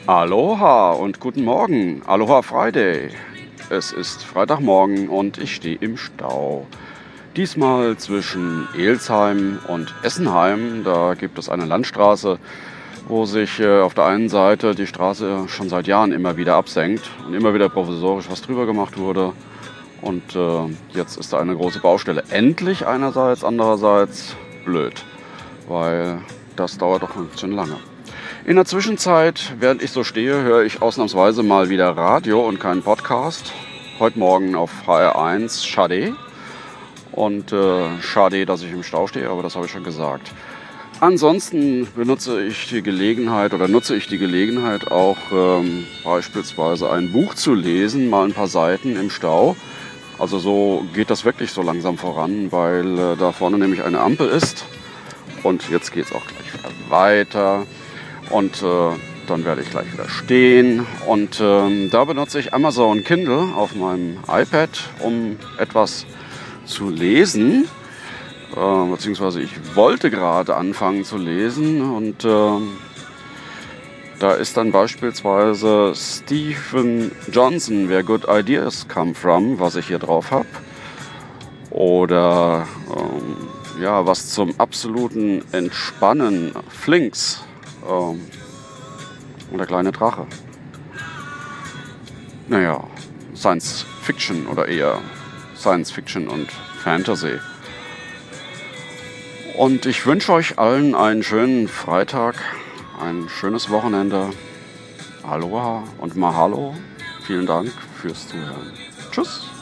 Aloha und guten Morgen. Aloha Friday. Es ist Freitagmorgen und ich stehe im Stau. Diesmal zwischen Elsheim und Essenheim. Da gibt es eine Landstraße, wo sich auf der einen Seite die Straße schon seit Jahren immer wieder absenkt und immer wieder provisorisch was drüber gemacht wurde. Und jetzt ist da eine große Baustelle. Endlich einerseits, andererseits blöd, weil das dauert doch ein bisschen lange. In der Zwischenzeit, während ich so stehe, höre ich ausnahmsweise mal wieder Radio und keinen Podcast. Heute Morgen auf HR1 Schade. Und schade, dass ich im Stau stehe, aber das habe ich schon gesagt. Ansonsten nutze ich die Gelegenheit auch beispielsweise ein Buch zu lesen, mal ein paar Seiten im Stau. Also so geht das wirklich so langsam voran, weil da vorne nämlich eine Ampel ist. Und jetzt geht es auch gleich wieder weiter. Und dann werde ich gleich wieder stehen. Und da benutze ich Amazon Kindle auf meinem iPad, um etwas zu lesen. Beziehungsweise ich wollte gerade anfangen zu lesen. Und da ist dann beispielsweise Stephen Johnson, Where Good Ideas Come From, was ich hier drauf habe. Oder was zum absoluten Entspannen, Flinks. Und der kleine Drache. Naja, Science Fiction oder eher Science Fiction und Fantasy. Und ich wünsche euch allen einen schönen Freitag, ein schönes Wochenende. Aloha und Mahalo. Vielen Dank fürs Zuhören. Tschüss.